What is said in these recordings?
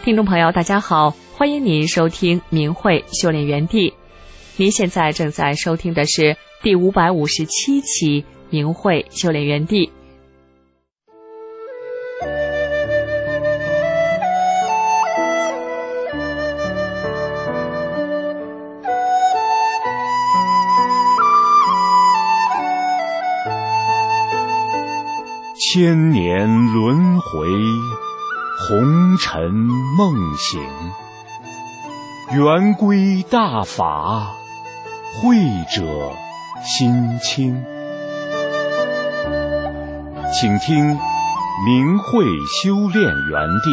听众朋友，大家好，欢迎您收听明慧修炼园地。您现在正在收听的是第557期明慧修炼园地。 千年轮回，红尘梦醒，圆归大法，慧者心清。请听明慧修炼园地。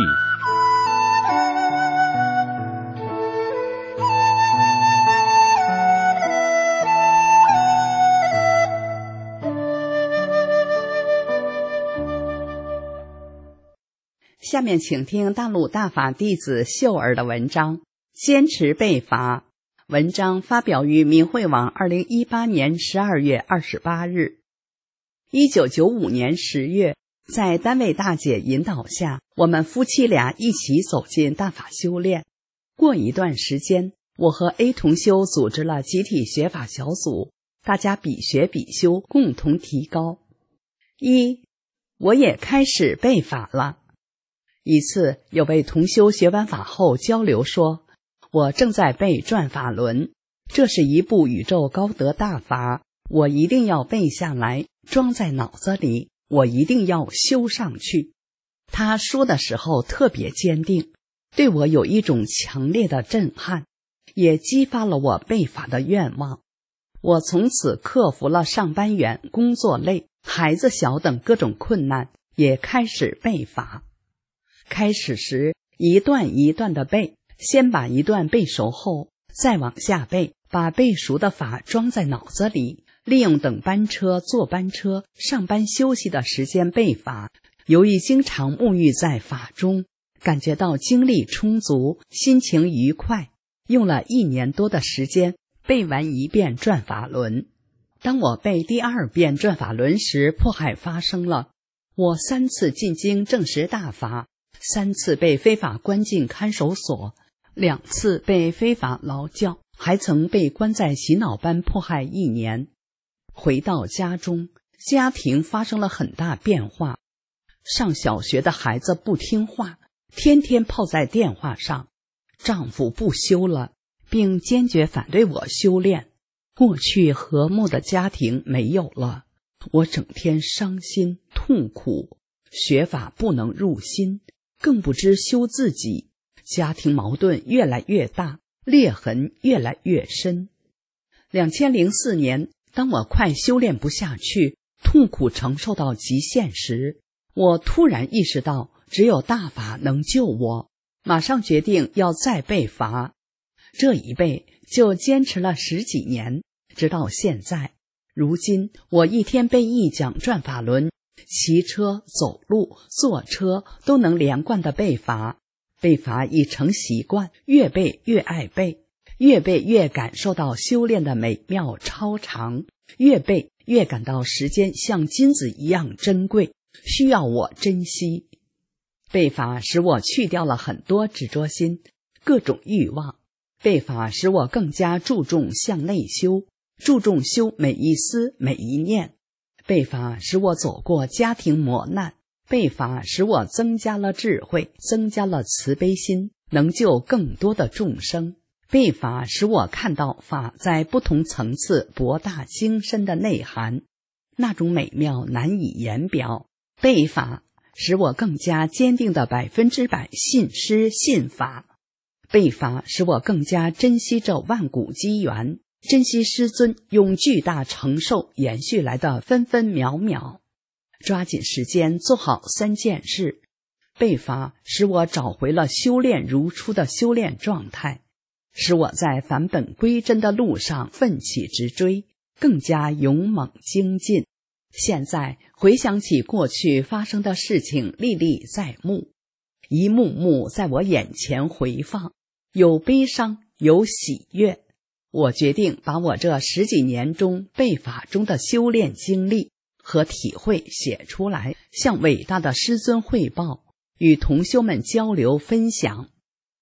下面请听大陆大法弟子秀儿的文章《坚持背法》。文章发表于明慧网2018年12月28日。1995年10月，在单位大姐引导下，我们夫妻俩一起走进大法修炼。过一段时间，我和 A 同修组织了集体学法小组，大家比学比修，共同提高。我也开始背法了。一次，有位同修学完法后交流说，我正在背转法轮，这是一部宇宙高德大法，我一定要背下来，装在脑子里，我一定要修上去。他说的时候特别坚定，对我有一种强烈的震撼，也激发了我背法的愿望。我从此克服了上班远、工作累、孩子小等各种困难，也开始背法。开始时一段一段的背，先把一段背熟后，再往下背，把背熟的法装在脑子里，利用等班车、坐班车、上班休息的时间背法。由于经常沐浴在法中，感觉到精力充足，心情愉快，用了1年多的时间背完一遍转法轮。当我背第2遍转法轮时，迫害发生了，我3次进京证实大法，3次被非法关进看守所，2次被非法劳教，还曾被关在洗脑班迫害1年。回到家中，家庭发生了很大变化。上小学的孩子不听话，天天泡在电话上，丈夫不修了，并坚决反对我修炼。过去和睦的家庭没有了，我整天伤心痛苦，学法不能入心，更不知修自己，家庭矛盾越来越大，裂痕越来越深。2004年，当我快修炼不下去，痛苦承受到极限时，我突然意识到只有大法能救我，马上决定要再背法。这一背就坚持了10几年，直到现在。如今我一天背1讲转法轮，骑车、走路、坐车都能连贯的背法，背法已成习惯，越背越爱背，越背越感受到修炼的美妙超常，越背越感到时间像金子一样珍贵，需要我珍惜。背法使我去掉了很多执着心、各种欲望，背法使我更加注重向内修，注重修每一思每一念。背法使我走过家庭磨难，背法使我增加了智慧，增加了慈悲心，能救更多的众生。背法使我看到法在不同层次博大精深的内涵，那种美妙难以言表。背法使我更加坚定的100%信师信法。背法使我更加珍惜这万古机缘，珍惜师尊用巨大承受延续来的分分秒秒，抓紧时间做好3件事。背法使我找回了修炼如初的修炼状态，使我在返本归真的路上奋起直追，更加勇猛精进。现在回想起过去发生的事情，历历在目，一幕幕在我眼前回放，有悲伤，有喜悦。我决定把我这10几年中背法中的修炼经历和体会写出来，向伟大的师尊汇报，与同修们交流分享，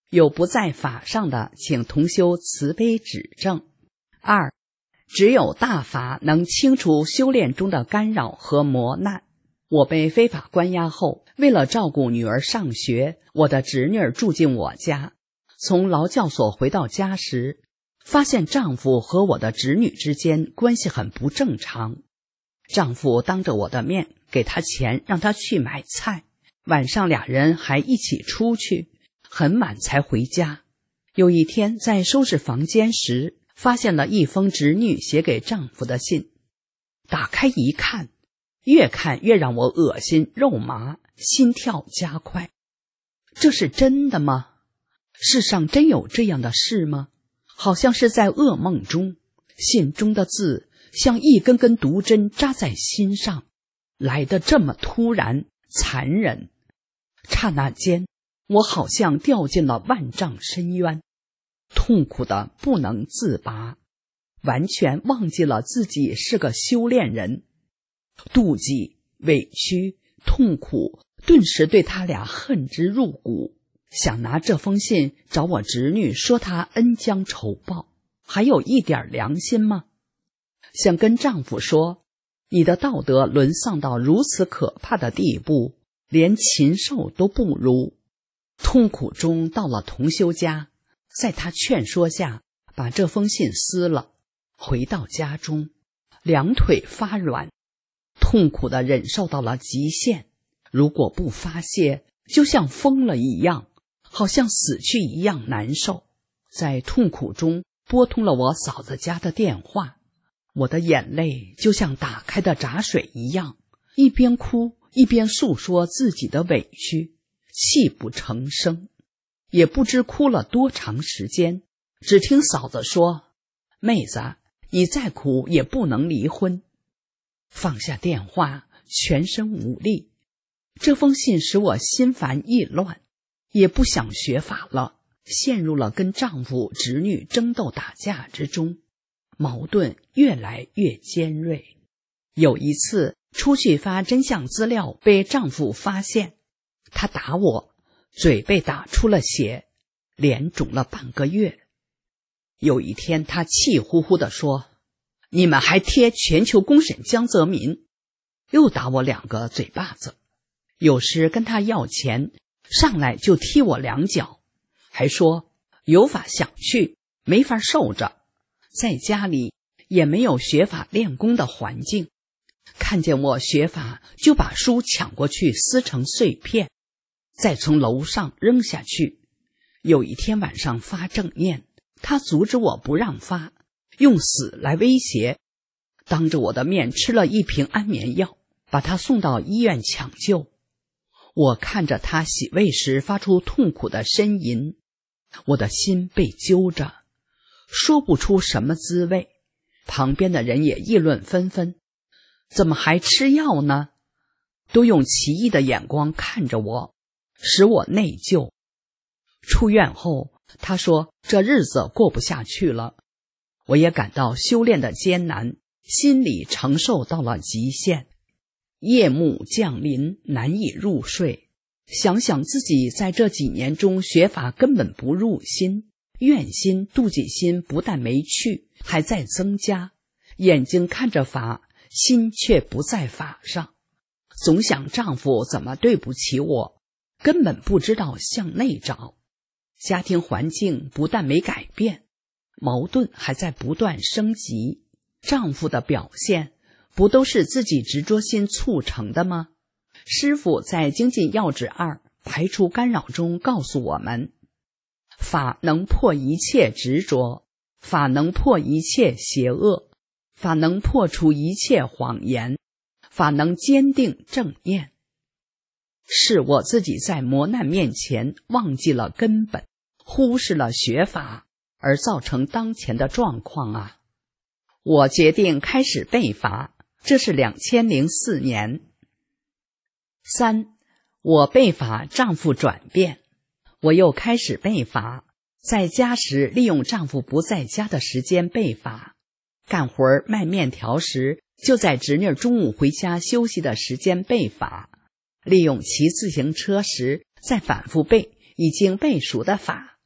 有不在法上的，请同修慈悲指正。2. 只有大法能清除修炼中的干扰和磨难。我被非法关押后，为了照顾女儿上学，我的侄女住进我家。从劳教所回到家时，发现丈夫和我的侄女之间关系很不正常。丈夫当着我的面给她钱让她去买菜，晚上俩人还一起出去，很晚才回家。有一天在收拾房间时，发现了一封侄女写给丈夫的信，打开一看，越看越让我恶心肉麻，心跳加快。这是真的吗？世上真有这样的事吗？好像是在噩梦中，信中的字像一根根毒针扎在心上，来得这么突然残忍。刹那间，我好像掉进了万丈深渊，痛苦的不能自拔，完全忘记了自己是个修炼人。妒忌、委屈、痛苦顿时对他俩恨之入骨，想拿这封信找我侄女说她恩将仇报，还有一点良心吗？想跟丈夫说，你的道德沦丧到如此可怕的地步，连禽兽都不如。痛苦中到了同修家，在他劝说下把这封信撕了，回到家中，两腿发软，痛苦地忍受到了极限，如果不发泄，就像疯了一样，好像死去一样难受。在痛苦中拨通了我嫂子家的电话，我的眼泪就像打开的闸水一样，一边哭一边诉说自己的委屈，泣不成声。也不知哭了多长时间，只听嫂子说，妹子，你再哭也不能离婚。放下电话，全身无力。这封信使我心烦意乱，也不想学法了，陷入了跟丈夫侄女争斗打架之中，矛盾越来越尖锐。有一次出去发真相资料被丈夫发现，他打我，嘴被打出了血，脸肿了半个月。有一天他气呼呼地说，你们还贴全球公审江泽民，又打我2个嘴巴子。有时跟他要钱，上来就踢我2脚，还说有法想去，没法受着，在家里也没有学法练功的环境，看见我学法就把书抢过去撕成碎片，再从楼上扔下去。有一天晚上发正念，他阻止我不让发，用死来威胁，当着我的面吃了1瓶安眠药，把他送到医院抢救。我看着他洗胃时发出痛苦的呻吟，我的心被揪着，说不出什么滋味。旁边的人也议论纷纷，怎么还吃药呢？都用奇异的眼光看着我，使我内疚。出院后，他说这日子过不下去了。我也感到修炼的艰难，心理承受到了极限。夜幕降临，难以入睡。想想自己在这几年中学法根本不入心，怨心、妒忌心不但没去，还在增加。眼睛看着法，心却不在法上。总想丈夫怎么对不起我，根本不知道向内找。家庭环境不但没改变，矛盾还在不断升级。丈夫的表现不都是自己执着心促成的吗？师父在精进要旨2排除干扰中告诉我们，法能破一切执着，法能破一切邪恶，法能破除一切谎言，法能坚定正念。是我自己在磨难面前忘记了根本，忽视了学法，而造成当前的状况啊！我决定开始背法，这是2004年。3. 我背法，丈夫转变。我又开始背法，在家时利用丈夫不在家的时间背法，干活卖面条时就在侄女中午回家休息的时间背法，利用骑自行车时再反复背已经背熟的法。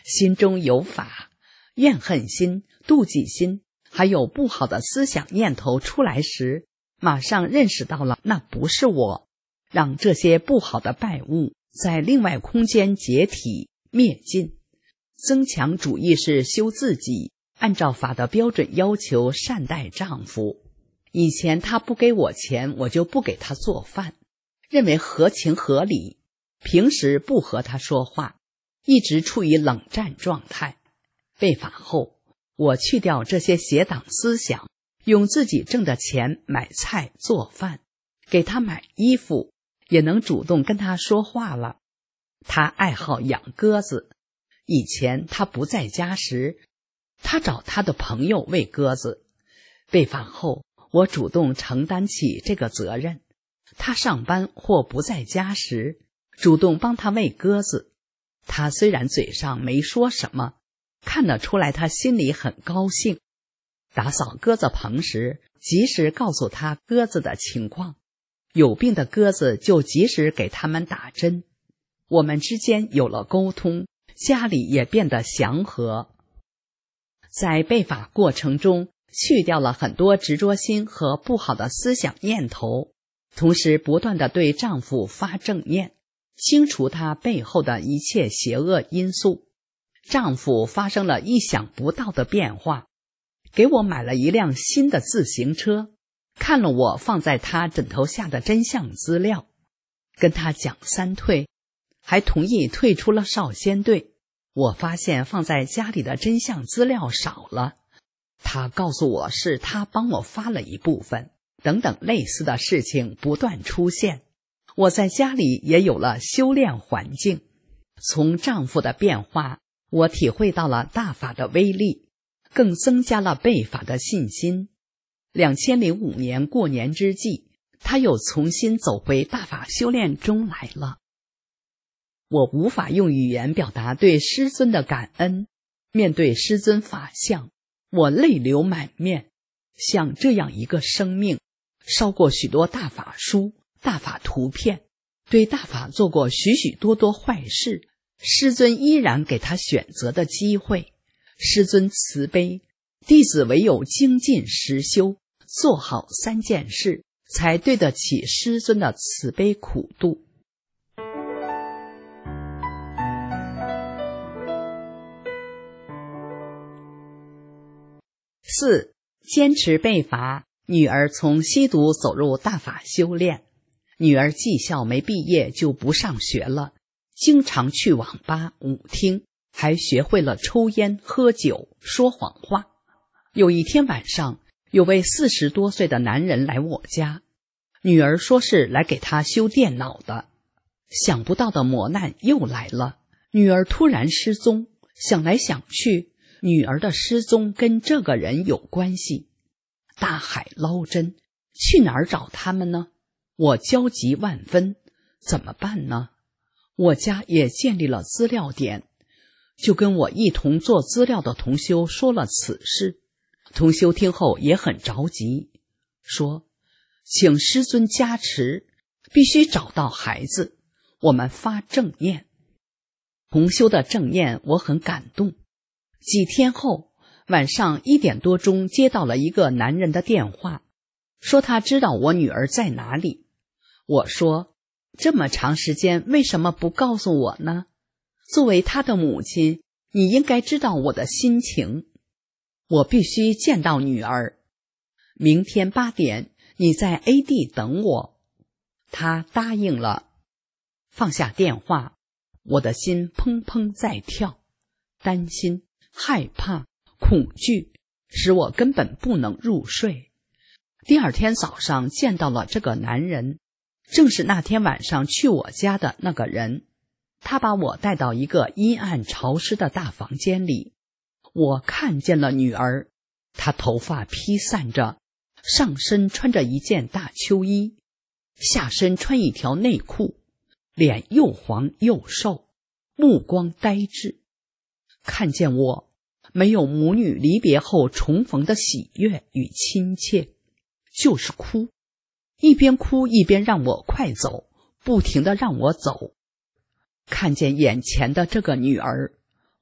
心中有法，怨恨心、妒忌心，还有不好的思想念头出来时，马上认识到了那不是我，让这些不好的败物在另外空间解体灭尽。增强主意是修自己，按照法的标准要求善待丈夫。以前他不给我钱，我就不给他做饭，认为合情合理，平时不和他说话，一直处于冷战状态。被法后，我去掉这些邪党思想，用自己挣的钱买菜做饭，给他买衣服，也能主动跟他说话了。他爱好养鸽子，以前他不在家时，他找他的朋友喂鸽子。被法后，我主动承担起这个责任。他上班或不在家时，主动帮他喂鸽子。他虽然嘴上没说什么，看得出来他心里很高兴。打扫鸽子棚时，及时告诉他鸽子的情况，有病的鸽子就及时给他们打针。我们之间有了沟通，家里也变得祥和。在被法过程中，去掉了很多执着心和不好的思想念头，同时不断地对丈夫发正念，清除他背后的一切邪恶因素。丈夫发生了意想不到的变化，给我买了一辆新的自行车，看了我放在他枕头下的真相资料，跟他讲三退，还同意退出了少先队。我发现放在家里的真相资料少了，他告诉我是他帮我发了一部分，等等类似的事情不断出现。我在家里也有了修炼环境。从丈夫的变化，我体会到了大法的威力，更增加了被法的信心。2005年过年之际，他又重新走回大法修炼中来了。我无法用语言表达对师尊的感恩，面对师尊法相，我泪流满面。像这样一个生命，烧过许多大法书、大法图片，对大法做过许许多多坏事，师尊依然给他选择的机会。师尊慈悲，弟子唯有精进实修，做好3件事，才对得起师尊的慈悲苦度。4. 坚持被罚，女儿从吸毒走入大法修炼。女儿技校没毕业就不上学了，经常去网吧、舞厅，还学会了抽烟、喝酒、说谎话。有一天晚上，有位40多岁的男人来我家，女儿说是来给他修电脑的。想不到的磨难又来了，女儿突然失踪，想来想去，女儿的失踪跟这个人有关系。大海捞针，去哪儿找他们呢？我焦急万分，怎么办呢？我家也建立了资料点，就跟我一同做资料的同修说了此事。同修听后也很着急，说请师尊加持，必须找到孩子，我们发正念。同修的正念我很感动。几天后，晚上1点多钟接到了一个男人的电话，说他知道我女儿在哪里。我说，这么长时间为什么不告诉我呢？作为他的母亲，你应该知道我的心情。我必须见到女儿，明天8点你在 A 地等我。他答应了。放下电话，我的心砰砰在跳，担心、害怕、恐惧使我根本不能入睡。第二天早上见到了这个男人，正是那天晚上去我家的那个人。他把我带到一个阴暗潮湿的大房间里，我看见了女儿，她头发披散着，上身穿着一件大秋衣，下身穿一条内裤，脸又黄又瘦，目光呆滞。看见我，没有母女离别后重逢的喜悦与亲切，就是哭，一边哭一边让我快走，不停地让我走。看见眼前的这个女儿，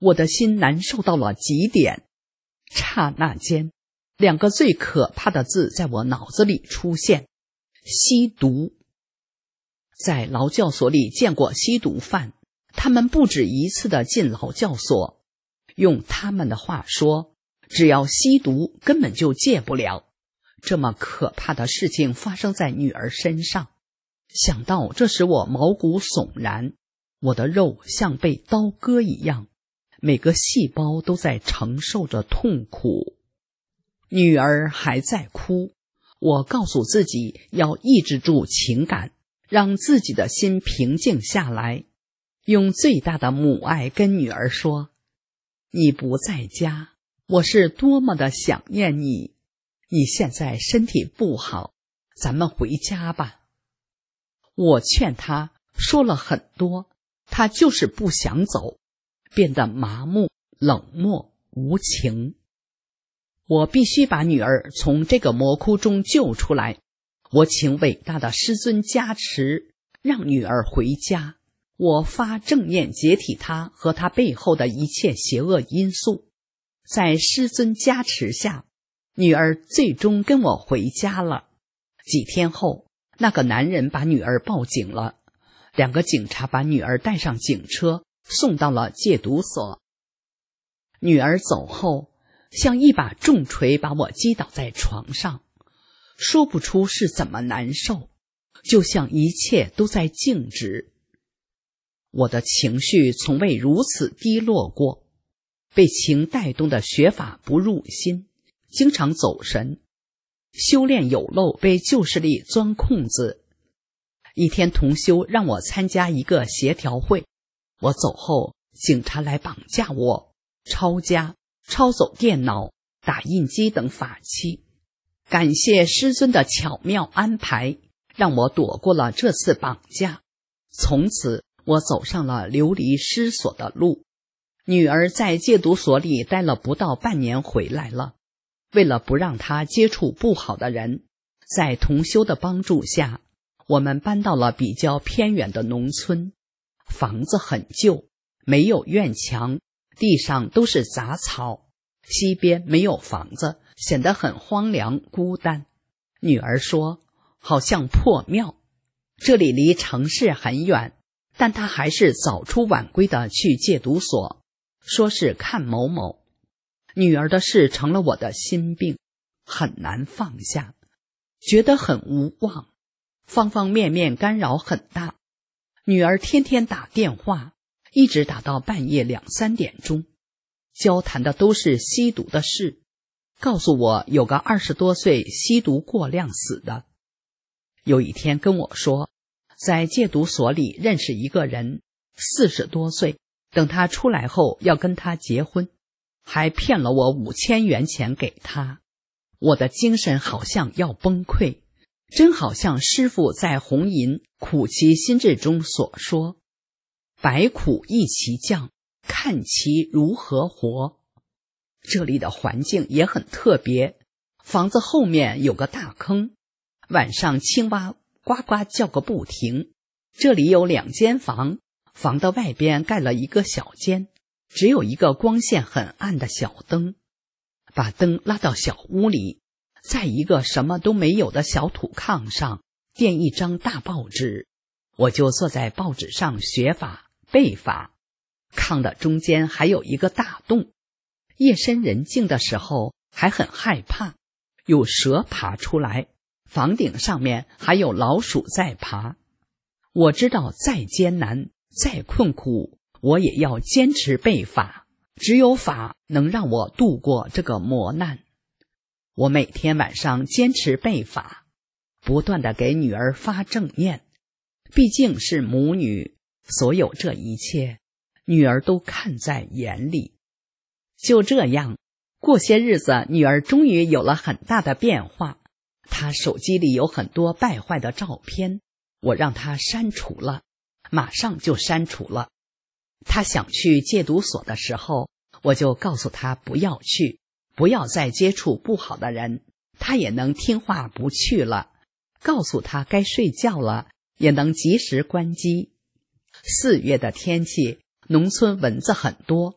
我的心难受到了极点。刹那间，2个最可怕的字在我脑子里出现：吸毒。在劳教所里见过吸毒犯，他们不止一次地进劳教所，用他们的话说，只要吸毒根本就戒不了。这么可怕的事情发生在女儿身上，想到这使我毛骨悚然，我的肉像被刀割一样，每个细胞都在承受着痛苦。女儿还在哭，我告诉自己要抑制住情感，让自己的心平静下来，用最大的母爱跟女儿说：你不在家，我是多么的想念你，你现在身体不好，咱们回家吧。我劝她说了很多，她就是不想走，变得麻木、冷漠、无情。我必须把女儿从这个魔窟中救出来，我请伟大的师尊加持，让女儿回家。我发正念解体她和她背后的一切邪恶因素，在师尊加持下，女儿最终跟我回家了。几天后，那个男人把女儿报警了，2个警察把女儿带上警车，送到了戒毒所。女儿走后，像一把重锤把我击倒在床上，说不出是怎么难受，就像一切都在静止。我的情绪从未如此低落过，被情带动的学法不入心，经常走神，修炼有漏，被旧势力钻空子。一天同修让我参加一个协调会，我走后，警察来绑架我，抄家、抄走电脑、打印机等法器。感谢师尊的巧妙安排，让我躲过了这次绑架。从此我走上了流离失所的路。女儿在戒毒所里待了不到半年回来了，为了不让她接触不好的人，在同修的帮助下，我们搬到了比较偏远的农村。房子很旧，没有院墙，地上都是杂草，西边没有房子，显得很荒凉孤单。女儿说，好像破庙。这里离城市很远，但她还是早出晚归的去戒毒所，说是看某某。女儿的事成了我的心病，很难放下，觉得很无望，方方面面干扰很大。女儿天天打电话，一直打到半夜2、3点钟，交谈的都是吸毒的事，告诉我有个20多岁吸毒过量死的。有一天跟我说，在戒毒所里认识一个人，40多岁，等他出来后要跟他结婚，还骗了我5000元钱给他。我的精神好像要崩溃，真好像师父在红银苦其心志中所说，百苦一起降，看其如何活。这里的环境也很特别，房子后面有个大坑，晚上青蛙呱呱叫个不停。这里有2间房，房的外边盖了一个小间，只有一个光线很暗的小灯，把灯拉到小屋里，在一个什么都没有的小土炕上垫一张大报纸，我就坐在报纸上学法背法。炕的中间还有一个大洞，夜深人静的时候还很害怕，有蛇爬出来，房顶上面还有老鼠在爬。我知道再艰难再困苦，我也要坚持背法，只有法能让我度过这个磨难。我每天晚上坚持背法，不断地给女儿发正念，毕竟是母女，所有这一切女儿都看在眼里。就这样，过些日子，女儿终于有了很大的变化。她手机里有很多败坏的照片，我让她删除了，马上就删除了。她想去戒毒所的时候，我就告诉她不要去，不要再接触不好的人，她也能听话不去了。告诉她该睡觉了，也能及时关机。4月的天气，农村蚊子很多，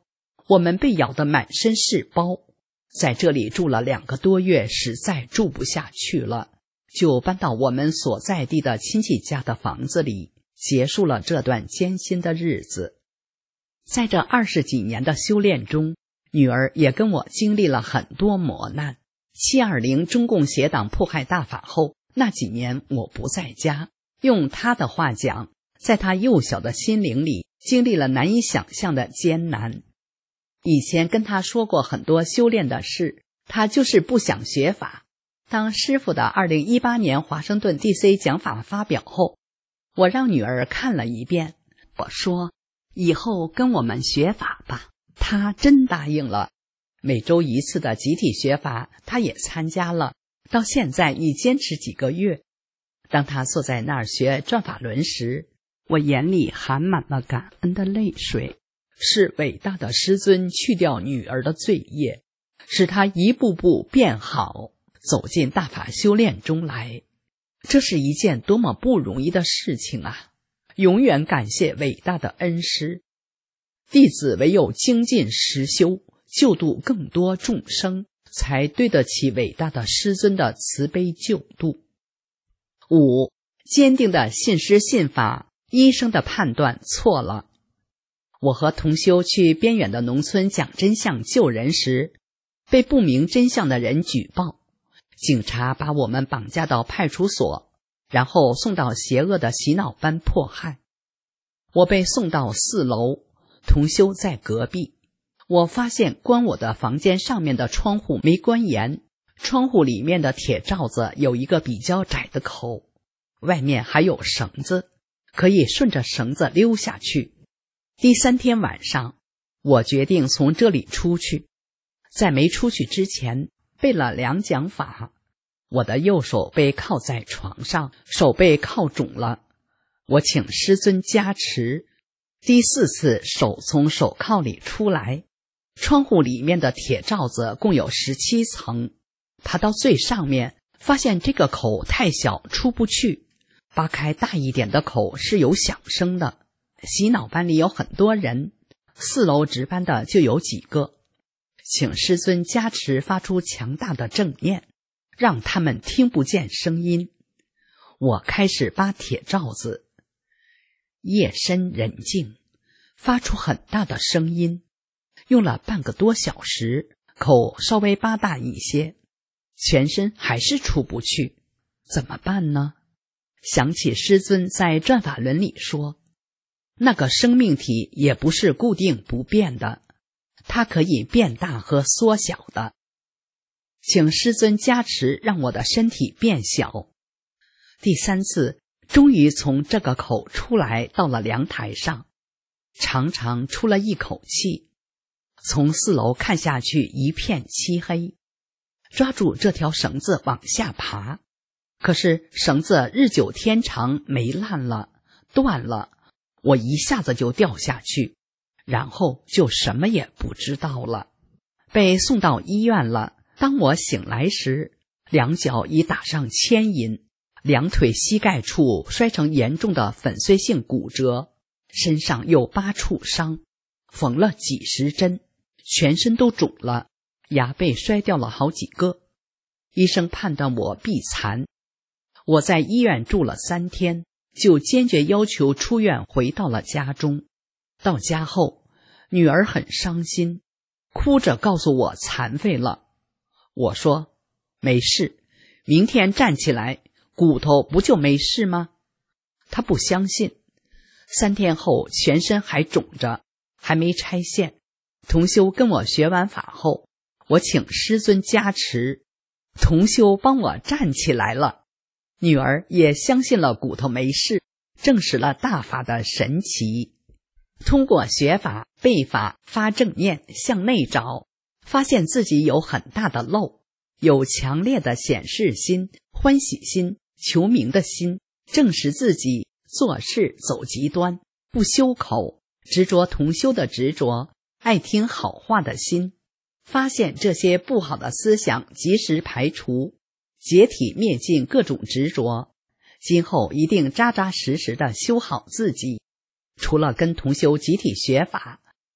我们被咬得满身是包，在这里住了2个多月，实在住不下去了，就搬到我们所在地的亲戚家的房子里，结束了这段艰辛的日子。在这20几年的修炼中，女儿也跟我经历了很多磨难。720中共邪党迫害大法后，那几年我不在家，用她的话讲，在她幼小的心灵里经历了难以想象的艰难。以前跟她说过很多修炼的事，她就是不想学法。当师父的2018年华盛顿 DC 讲法发表后，我让女儿看了一遍，我说以后跟我们学法吧，她真答应了。每周1次的集体学法，她也参加了，到现在已坚持几个月。当她坐在那儿学转法轮时，我眼里含满了感恩的泪水。是伟大的师尊去掉女儿的罪业，使她一步步变好，走进大法修炼中来。这是一件多么不容易的事情啊！永远感谢伟大的恩师。弟子唯有精进实修，救度更多众生，才对得起伟大的师尊的慈悲救度。5. 坚定的信师信法，医生的判断错了。我和同修去边远的农村讲真相救人时，被不明真相的人举报，警察把我们绑架到派出所，然后送到邪恶的洗脑班迫害。我被送到4楼，同修在隔壁。我发现关我的房间上面的窗户没关严，窗户里面的铁罩子有一个比较窄的口，外面还有绳子，可以顺着绳子溜下去。第3天晚上，我决定从这里出去。在没出去之前，背了2讲法。我的右手被铐在床上，手被铐肿了。我请师尊加持。第4次手从手铐里出来，窗户里面的铁罩子共有17层，爬到最上面，发现这个口太小，出不去。扒开大一点的口是有响声的。洗脑班里有很多人，4楼值班的就有几个，请师尊加持发出强大的正念，让他们听不见声音。我开始扒铁罩子，夜深人静，发出很大的声音，用了半个多小时，口稍微扒大一些，全身还是出不去，怎么办呢？想起师尊在转法轮里说，那个生命体也不是固定不变的，它可以变大和缩小的。请师尊加持，让我的身体变小。第3次终于从这个口出来，到了凉台上，长长出了一口气。从4楼看下去，一片漆黑，抓住这条绳子往下爬，可是绳子日久天长没烂了，断了，我一下子就掉下去，然后就什么也不知道了。被送到医院了。当我醒来时，2脚已打上牵引，2腿膝盖处摔成严重的粉碎性骨折，身上有8处伤，缝了几十针，全身都肿了，牙被摔掉了好几个。医生判断我臂残。我在医院住了3天，就坚决要求出院，回到了家中。到家后，女儿很伤心，哭着告诉我残废了。我说没事，明天站起来，骨头不就没事吗？她不相信。3天后全身还肿着，还没拆线。同修跟我学完法后，我请师尊加持，同修帮我站起来了。女儿也相信了骨头没事，证实了大法的神奇。通过学法、背法、发正念，向内找，发现自己有很大的漏，有强烈的显示心、欢喜心、求名的心，证实自己做事走极端，不修口，执着同修的执着，爱听好话的心，发现这些不好的思想及时排除，解体灭尽各种执着，今后一定扎扎实实地修好自己。除了跟同修集体学法，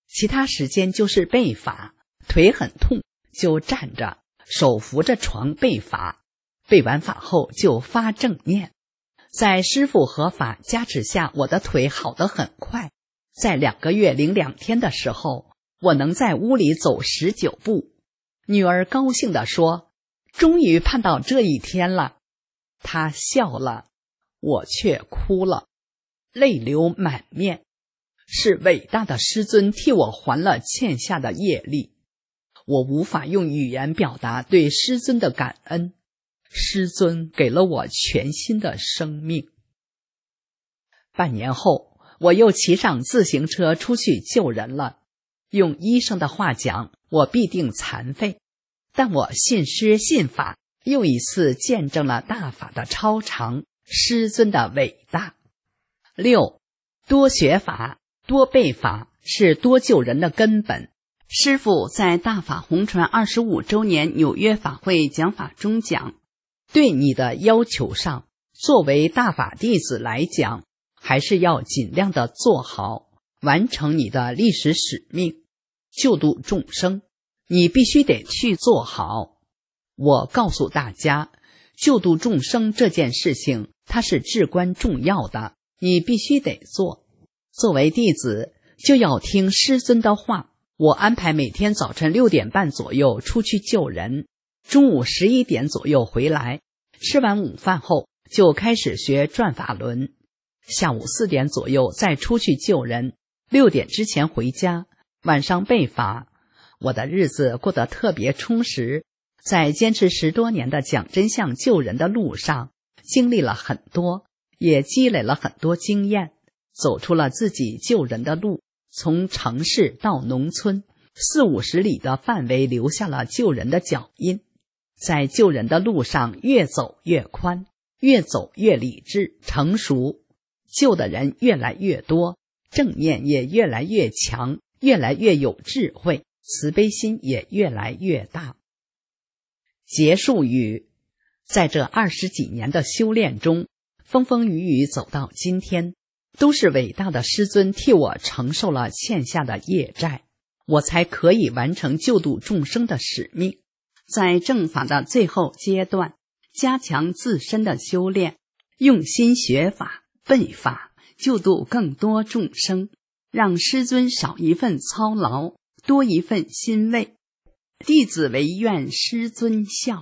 其他时间就是被罚，腿很痛就站着，手扶着床被罚，被完法后就发正念。在师父和法加持下，我的腿好得很快，在2个月零2天的时候，我能在屋里走19步。女儿高兴地说，终于盼到这一天了。她笑了，我却哭了，泪流满面。是伟大的师尊替我还了欠下的业力，我无法用语言表达对师尊的感恩。师尊给了我全新的生命。半年后，我又骑上自行车出去救人了。用医生的话讲，我必定残废，但我信师信法，又一次见证了大法的超常，师尊的伟大。6. 多学法，多背法，是多救人的根本。师父在大法红传25周年纽约法会讲法中讲，对你的要求上，作为大法弟子来讲，还是要尽量的做好，完成你的历史使命，救度众生，你必须得去做好。我告诉大家，救度众生这件事情，它是至关重要的，你必须得做。作为弟子，就要听师尊的话。我安排每天早晨6点半左右出去救人，中午11点左右回来，吃完午饭后就开始学转法轮，下午4点左右再出去救人，6点之前回家，晚上备法。我的日子过得特别充实，在坚持10多年的讲真相救人的路上，经历了很多，也积累了很多经验，走出了自己救人的路。从城市到农村，40-50里的范围留下了救人的脚印，在救人的路上越走越宽，越走越理智成熟，救的人越来越多，正念也越来越强，越来越有智慧，慈悲心也越来越大。结束语，在这20几年的修炼中，风风雨雨走到今天，都是伟大的师尊替我承受了欠下的业债，我才可以完成救度众生的使命。在正法的最后阶段，加强自身的修炼，用心学法、背法，救度更多众生，让师尊少一份操劳，多一份欣慰。弟子唯愿师尊效。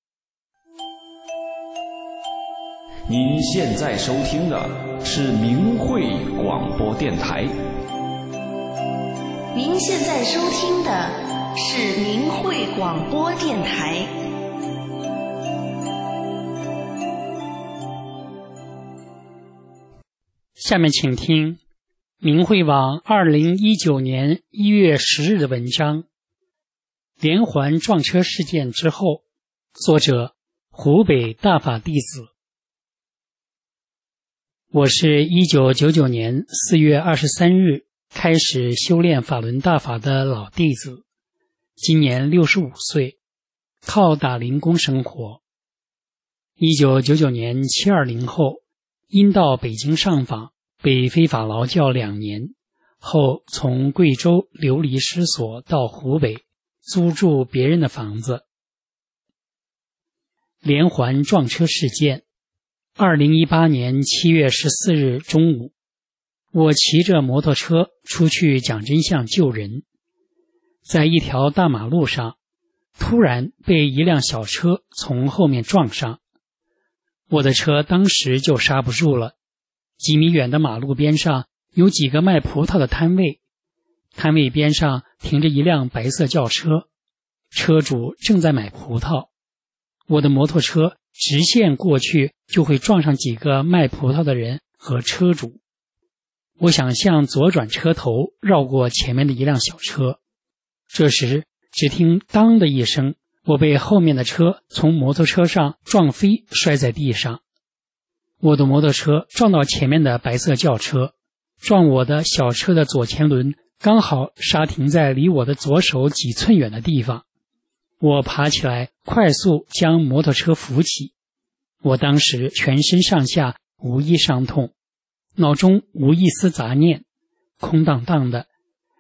您现在收听的是明慧广播电台。 您现在收听的是明慧广播电台。 下面请听明慧网2019年1月10日的文章，连环撞车事件之后，作者湖北大法弟子。我是1999年4月23日开始修炼法轮大法的老弟子，今年65岁，靠打零工生活。1999年720后，因到北京上访，被非法劳教2年，后从贵州流离失所到湖北，租住别人的房子。连环撞车事件2018年7月14日中午，我骑着摩托车出去讲真相救人，在一条大马路上，突然被一辆小车从后面撞上，我的车当时就刹不住了。几米远的马路边上有几个卖葡萄的摊位，摊位边上停着一辆白色轿车，车主正在买葡萄。我的摩托车直线过去就会撞上几个卖葡萄的人和车主。我想向左转车头，绕过前面的一辆小车。这时只听当的一声，我被后面的车从摩托车上撞飞，摔在地上。我的摩托车撞到前面的白色轿车，撞我的小车的左前轮刚好刹停在离我的左手几寸远的地方。我爬起来，快速将摩托车扶起。我当时全身上下无一伤痛，脑中无一丝杂念，空荡荡的，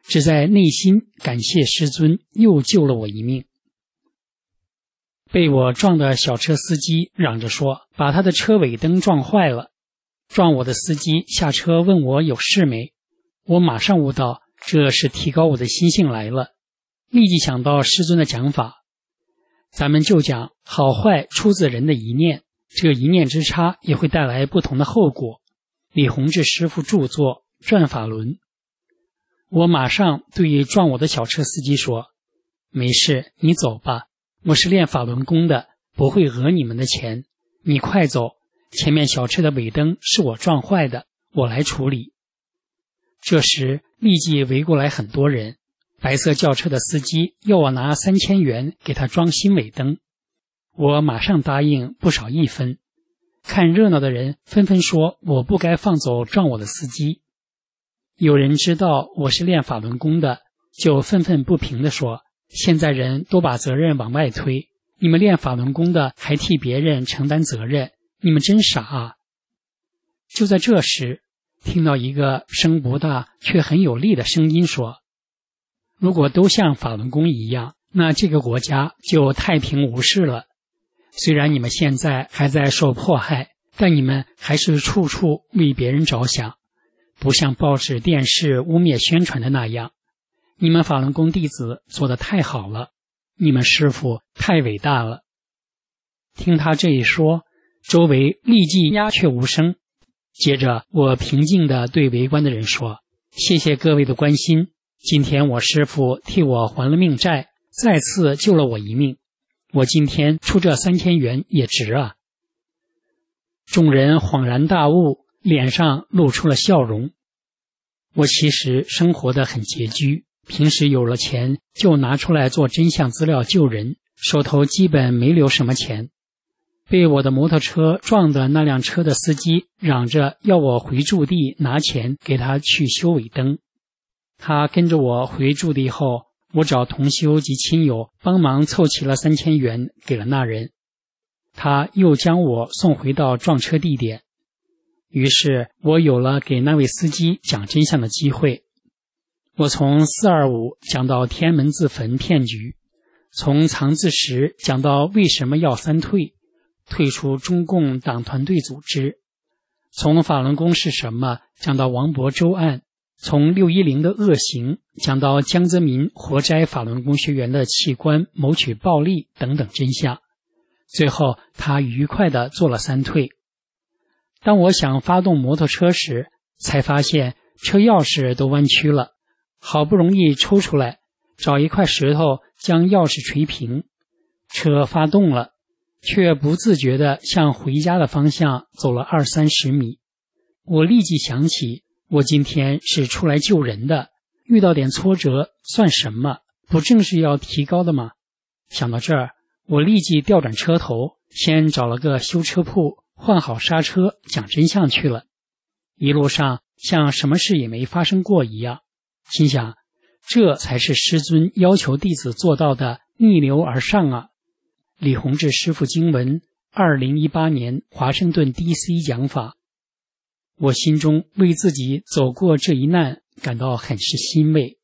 只在内心感谢师尊又救了我一命。被我撞的小车司机嚷着说把他的车尾灯撞坏了，撞我的司机下车问我有事没，我马上悟到这是提高我的心性来了，立即想到师尊的讲法，咱们就讲好坏出自人的一念，这一念之差也会带来不同的后果。李洪志师父著作《转法轮》。我马上对撞我的小车司机说，没事，你走吧，我是练法轮功的，不会讹你们的钱，你快走，前面小车的尾灯是我撞坏的，我来处理。这时立即围过来很多人，白色轿车的司机要我拿3000元给他装新尾灯，我马上答应，不少1分。看热闹的人纷纷说我不该放走撞我的司机。有人知道我是练法轮功的，就愤愤不平地说，现在人都把责任往外推，你们练法轮功的还替别人承担责任，你们真傻啊。就在这时，听到一个声不大却很有力的声音说，如果都像法轮功一样，那这个国家就太平无事了。虽然你们现在还在受迫害，但你们还是处处为别人着想，不像报纸电视污蔑宣传的那样。你们法轮功弟子做得太好了，你们师父太伟大了。听他这一说，周围立即鸦雀无声。接着我平静地对围观的人说，谢谢各位的关心，今天我师父替我还了命债，再次救了我一命，我今天出这3000元也值啊。众人恍然大悟，脸上露出了笑容。我其实生活得很拮据，平时有了钱就拿出来做真相资料救人，手头基本没留什么钱。被我的摩托车撞的那辆车的司机嚷着要我回驻地拿钱给他去修尾灯。他跟着我回驻地后，我找同修及亲友帮忙凑齐了3000元给了那人，他又将我送回到撞车地点。于是我有了给那位司机讲真相的机会。我从425讲到天安门自焚骗局，从藏字石讲到为什么要3退，退出中共党团队组织，从法轮功是什么讲到王伯洲案，从610的恶行讲到江泽民活摘法轮功学员的器官谋取暴利等等真相。最后他愉快地做了3退。当我想发动摩托车时，才发现车钥匙都弯曲了，好不容易抽出来，找一块石头将钥匙锤平，车发动了，却不自觉地向回家的方向走了20-30米。我立即想起，我今天是出来救人的，遇到点挫折算什么，不正是要提高的吗？想到这儿，我立即调转车头，先找了个修车铺换好刹车讲真相去了。一路上像什么事也没发生过一样，心想这才是师尊要求弟子做到的逆流而上啊。李洪志师父经文2018年华盛顿 DC 讲法。我心中为自己走过这一难感到很是欣慰。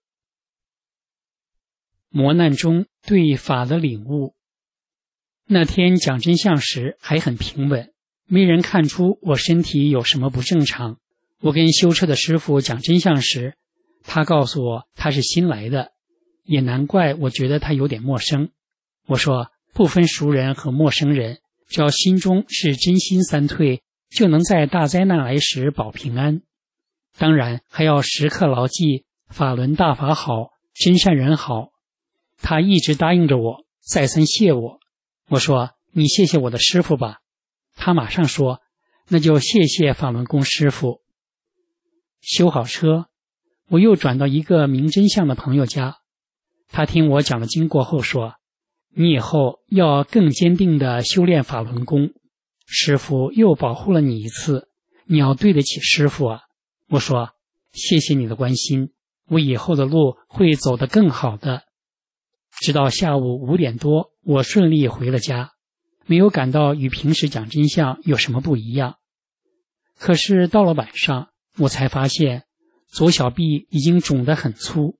磨难中对法的领悟。那天讲真相时还很平稳，没人看出我身体有什么不正常。我跟修车的师傅讲真相时，他告诉我他是新来的，也难怪我觉得他有点陌生。我说不分熟人和陌生人，只要心中是真心3退，就能在大灾难来时保平安。当然还要时刻牢记法轮大法好，真善人好。他一直答应着我，再三谢我。我说你谢谢我的师父吧。他马上说那就谢谢法轮功师父。修好车，我又转到一个明真相的朋友家。他听我讲了经过后说，你以后要更坚定地修炼法轮功，师父又保护了你一次，你要对得起师父啊。我说谢谢你的关心，我以后的路会走得更好的。直到下午5点多，我顺利回了家，没有感到与平时讲真相有什么不一样。可是到了晚上，我才发现左小臂已经肿得很粗，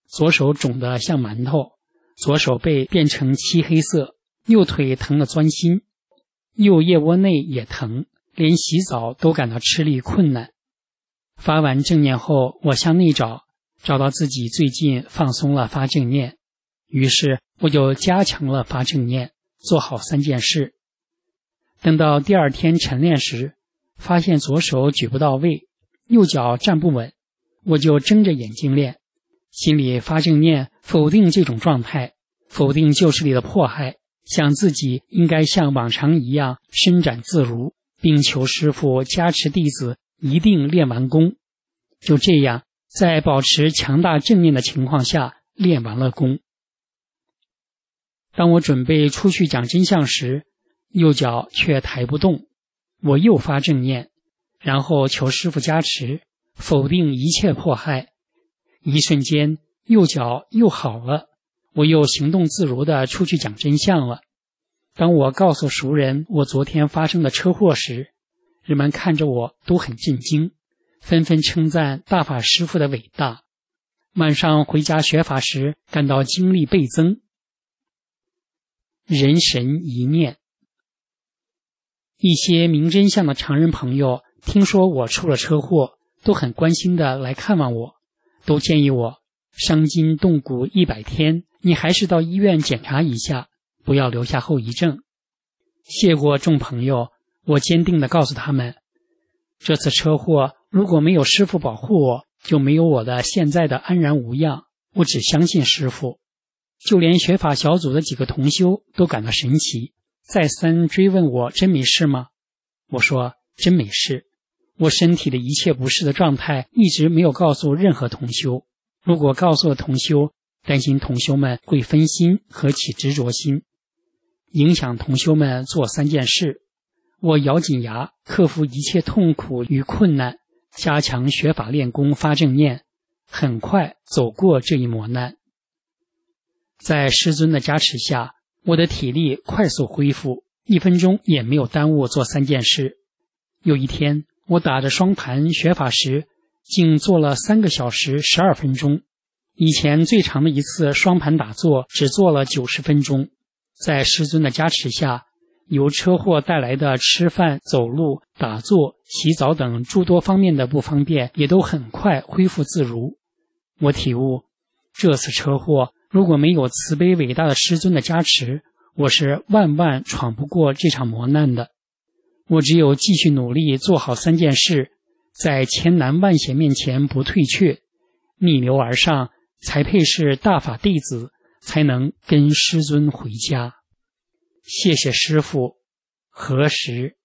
左手肿得像馒头，左手背变成漆黑色，右腿疼得钻心，右腋窝内也疼，连洗澡都感到吃力困难。发完正念后，我向内找到自己最近放松了发正念，于是我就加强了发正念，做好3件事。等到第2天晨练时，发现左手举不到位，右脚站不稳，我就睁着眼睛练，心里发正念，否定这种状态，否定旧势力的迫害，想自己应该像往常一样伸展自如，并求师父加持弟子一定练完功。就这样，在保持强大正念的情况下练完了功。当我准备出去讲真相时，右脚却抬不动，我又发正念，然后求师父加持，否定一切迫害。一瞬间，右脚又好了，我又行动自如地出去讲真相了。当我告诉熟人我昨天发生的车祸时，人们看着我都很震惊，纷纷称赞大法师父的伟大。晚上回家学法时，感到精力倍增。人神一念。一些明真相的常人朋友听说我出了车祸，都很关心地来看望我，都建议我伤筋动骨100天，你还是到医院检查一下，不要留下后遗症。谢过众朋友，我坚定地告诉他们，这次车祸如果没有师父保护我，就没有我的现在的安然无恙。我只相信师父。就连学法小组的几个同修都感到神奇，再三追问我真没事吗？我说真没事，我身体的一切不适的状态一直没有告诉任何同修，如果告诉了同修，担心同修们会分心和起执着心，影响同修们做3件事。我咬紧牙，克服一切痛苦与困难，加强学法练功发正念，很快走过这一磨难。在师尊的加持下，我的体力快速恢复，1分钟也没有耽误做3件事。有一天，我打着双盘学法时，竟做了3个小时12分钟。以前最长的一次双盘打坐只做了90分钟。在师尊的加持下，由车祸带来的吃饭、走路、打坐、洗澡等诸多方面的不方便也都很快恢复自如。我体悟，这次车祸如果没有慈悲伟大的师尊的加持，我是万万闯不过这场磨难的。我只有继续努力做好3件事，在千难万险面前不退却，逆流而上，才配是大法弟子，才能跟师尊回家。谢谢师父，何时？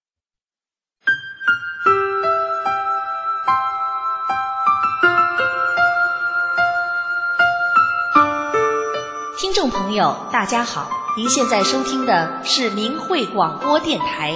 听众朋友，大家好，您现在收听的是明慧广播电台。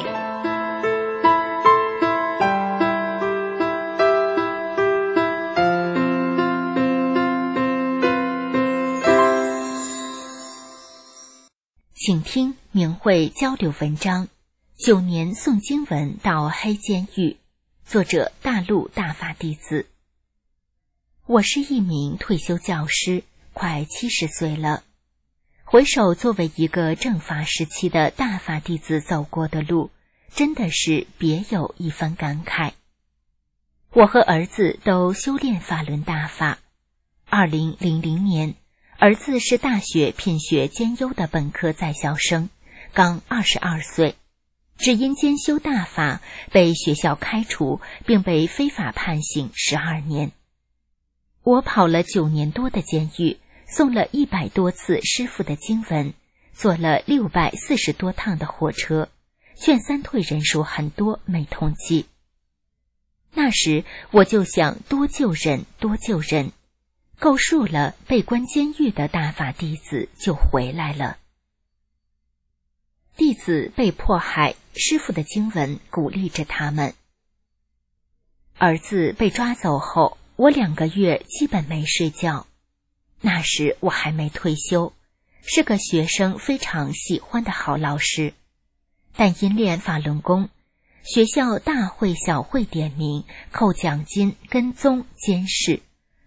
请听明慧交流文章《9年诵经文到黑监狱》，作者大陆大法弟子。我是一名退休教师，快70岁了。回首作为一个正法时期的大法弟子走过的路，真的是别有一番感慨。我和儿子都修炼法轮大法。2000年，儿子是大学品学兼优的本科在校生，刚22岁，只因兼修大法被学校开除，并被非法判刑12年。我跑了9年多的监狱，诵了100多次师父的经文，坐了640多趟的火车，劝三退人数很多没统计。那时我就想多救人，多救人，够数了，被关监狱的大法弟子就回来了。弟子被迫害，师父的经文鼓励着他们。儿子被抓走后，我2个月基本没睡觉。那时我还没退休，是个学生非常喜欢的好老师，但因练法轮功，学校大会小会点名，扣奖金，跟踪监视，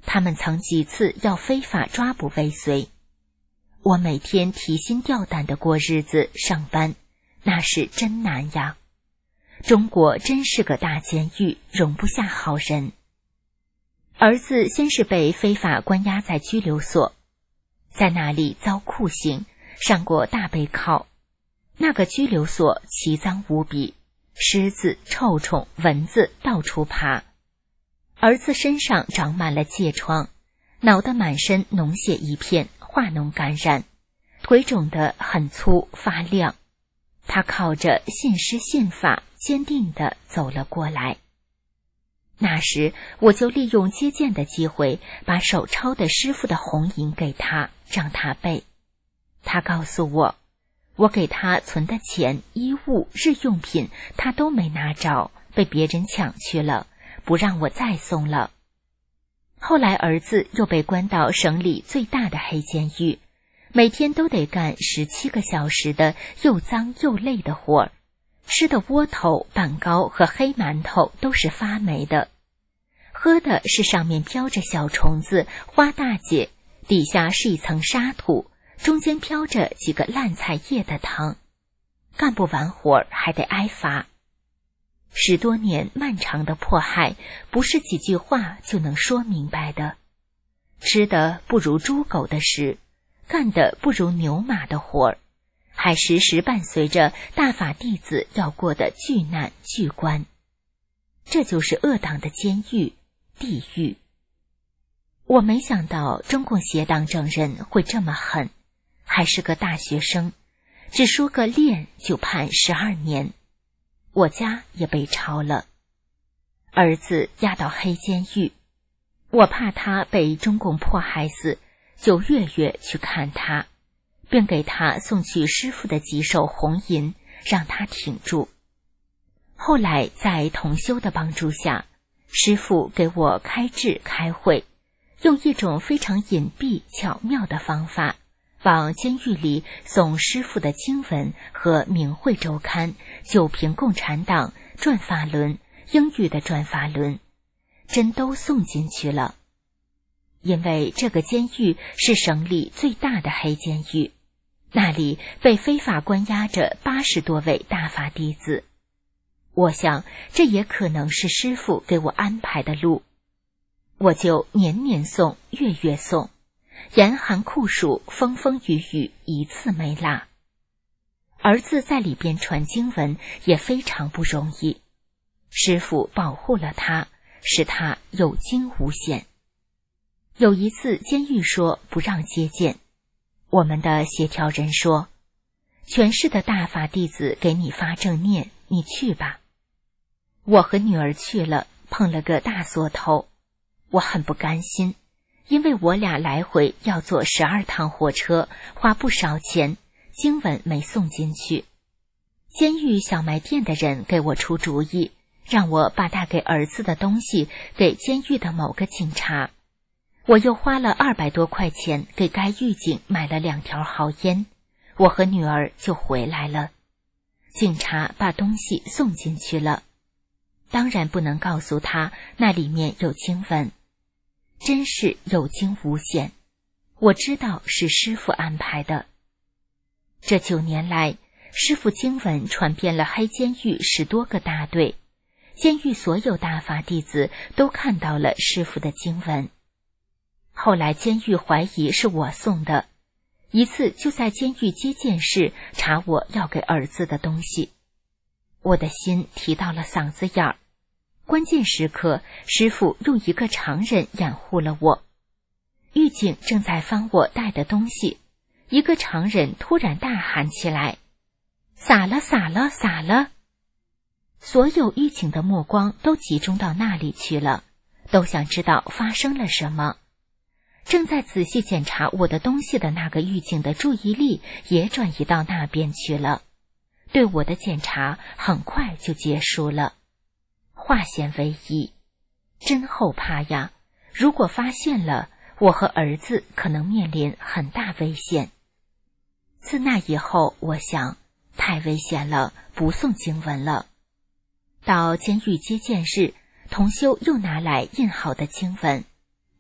他们曾几次要非法抓捕未遂。我每天提心吊胆地过日子上班，那是真难呀。中国真是个大监狱，容不下好人。儿子先是被非法关押在拘留所，在那里遭酷刑，上过大背铐。那个拘留所奇脏无比，虱子、臭虫、蚊子到处爬。儿子身上长满了疥疮，脑袋满身脓血一片，化脓感染，腿肿得很粗发亮。他靠着信师信法，坚定地走了过来。那时我就利用接见的机会，把手抄的师傅的红银给他，让他背。他告诉我，我给他存的钱、衣物、日用品他都没拿着，被别人抢去了，不让我再送了。后来儿子又被关到省里最大的黑监狱，每天都得干17个小时的又脏又累的活儿，吃的窝头、蛋糕和黑馒头都是发霉的，喝的是上面飘着小虫子、花大姐，底下是一层沙土，中间飘着几个烂菜叶的汤，干不完活儿还得挨罚。10多年漫长的迫害，不是几句话就能说明白的。吃的不如猪狗的食，干的不如牛马的活儿，还时时伴随着大法弟子要过的巨难巨关。这就是恶党的监狱、地狱。我没想到中共邪党整人会这么狠，还是个大学生，只说个练就判12年。我家也被抄了，儿子押到黑监狱，我怕他被中共迫害死，就月月去看他，并给他送去师傅的几首红银，让他挺住。后来在同修的帮助下，师傅给我开智开会，用一种非常隐蔽巧妙的方法，往监狱里送师傅的经文和明慧周刊、九评共产党、转法轮、英语的转法轮，真都送进去了。因为这个监狱是省里最大的黑监狱，那里被非法关押着80多位大法弟子。我想这也可能是师父给我安排的路，我就年年送，月月送，严寒酷暑，风风雨雨，一次没落。儿子在里边传经文也非常不容易，师父保护了他，使他有惊无险。有一次监狱说不让接见，我们的协调人说，全市的大法弟子给你发正念，你去吧。我和女儿去了，碰了个大锁头，我很不甘心，因为我俩来回要坐12趟火车，花不少钱，经文没送进去。监狱小卖店的人给我出主意，让我把带给儿子的东西给监狱的某个警察。我又花了200多块钱给该狱警买了2条好烟，我和女儿就回来了。警察把东西送进去了，当然不能告诉他那里面有经文，真是有惊无险。我知道是师父安排的。这9年来，师父经文传遍了黑监狱10多个大队，监狱所有大法弟子都看到了师父的经文。后来监狱怀疑是我送的，一次就在监狱接见室查我要给儿子的东西，我的心提到了嗓子眼儿。关键时刻，师父用一个常人掩护了我。狱警正在翻我带的东西，一个常人突然大喊起来，洒了洒了洒了！所有狱警的目光都集中到那里去了，都想知道发生了什么。正在仔细检查我的东西的那个狱警的注意力也转移到那边去了，对我的检查很快就结束了。化险为夷，真后怕呀！如果发现了，我和儿子可能面临很大危险。自那以后，我想太危险了，不送经文了。到监狱接见室，同修又拿来印好的经文，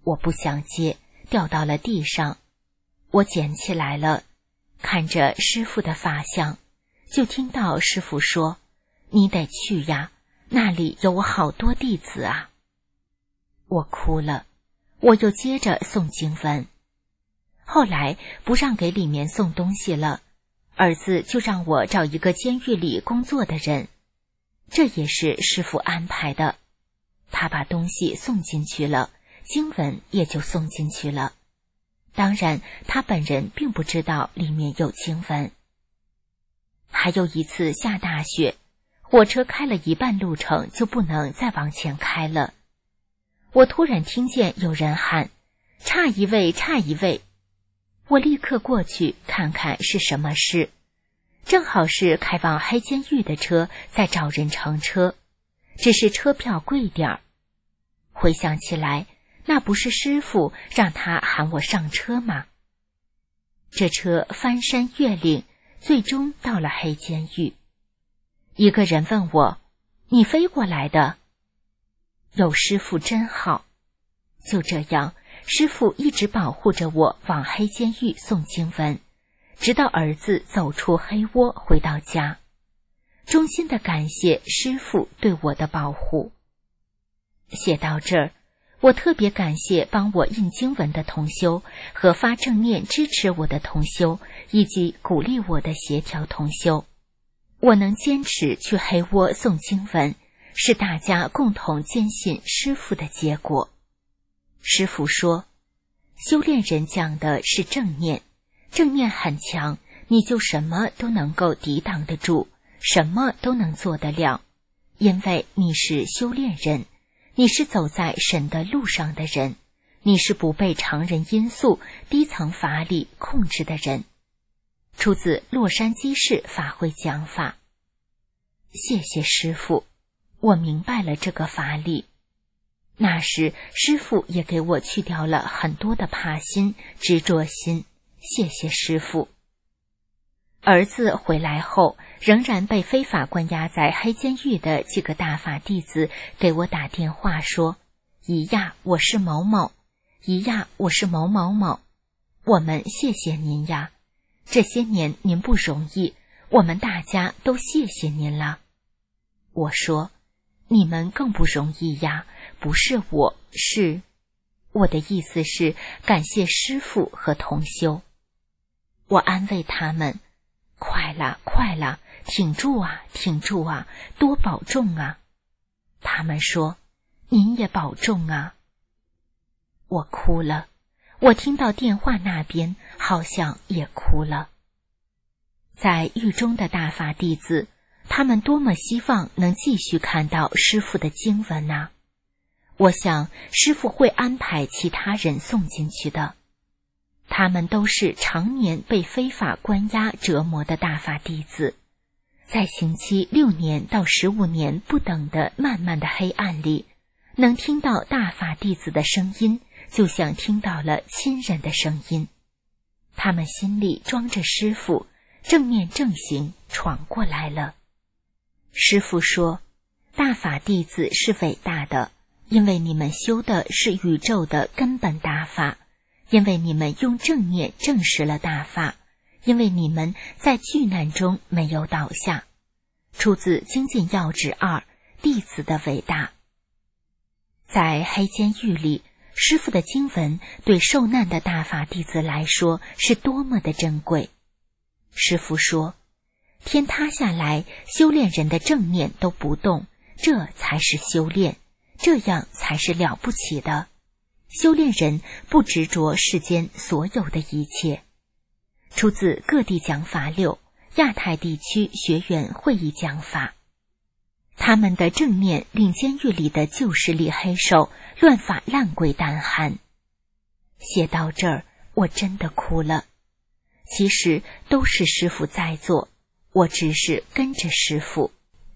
我不想接，掉到了地上。我捡起来了，看着师父的法相，就听到师父说：“你得去呀，那里有我好多弟子啊。”我哭了，我又接着诵经文。后来不让给里面送东西了，儿子就让我找一个监狱里工作的人，这也是师父安排的。他把东西送进去了，经文也就送进去了。当然，他本人并不知道里面有经文。还有一次下大雪，火车开了一半路程就不能再往前开了。我突然听见有人喊：“差一位，差一位！”我立刻过去看看是什么事，正好是开往黑监狱的车在找人乘车，只是车票贵点儿。回想起来，那不是师父让他喊我上车吗？这车翻山越岭，最终到了黑监狱。一个人问我：“你飞过来的？”有师父真好。就这样，师父一直保护着我往黑监狱送经文，直到儿子走出黑窝回到家。衷心的感谢师父对我的保护。写到这儿，我特别感谢帮我印经文的同修和发正念支持我的同修，以及鼓励我的协调同修。我能坚持去黑窝诵经文，是大家共同坚信师父的结果。师父说，修炼人讲的是正念，正念很强，你就什么都能够抵挡得住，什么都能做得了，因为你是修炼人，你是走在神的路上的人，你是不被常人因素、低层法理控制的人。出自洛杉矶市法会讲法。谢谢师父，我明白了这个法理。那时师父也给我去掉了很多的怕心、执着心，谢谢师父。儿子回来后，仍然被非法关押在黑监狱的几个大法弟子给我打电话说：“姨呀，我是某某，姨呀，我是某某某，我们谢谢您呀，这些年您不容易，我们大家都谢谢您了。”我说：“你们更不容易呀，不是我，是……我的意思是感谢师父和同修。”我安慰他们：“快了，快了，挺住啊，挺住啊，多保重啊。”他们说：“您也保重啊。”我哭了，我听到电话那边好像也哭了。在狱中的大法弟子，他们多么希望能继续看到师父的经文啊！我想师父会安排其他人送进去的。他们都是常年被非法关押折磨的大法弟子，在刑期6年到15年不等的漫漫的黑暗里，能听到大法弟子的声音，就像听到了亲人的声音。他们心里装着师父，正念正行闯过来了。师父说，大法弟子是伟大的，因为你们修的是宇宙的根本大法，因为你们用正念证实了大法，因为你们在巨难中没有倒下。出自《精进要旨2》，弟子的伟大。在黑监狱里，师父的经文对受难的大法弟子来说是多么的珍贵。师父说，天塌下来，修炼人的正念都不动，这才是修炼，这样才是了不起的。修炼人不执着世间所有的一切。出自各地讲法6，亚太地区学员会议讲法。他们的正念令监狱里的旧势力黑手乱发烂鬼胆寒。写到这儿，我真的哭了。其实都是师父在做，我只是跟着师父。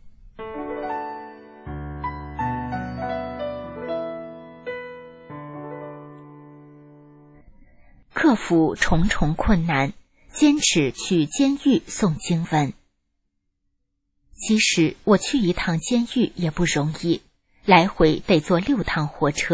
克服重重困难，坚持去监狱诵经文。其实我去一趟监狱也不容易，来回得坐6趟火车，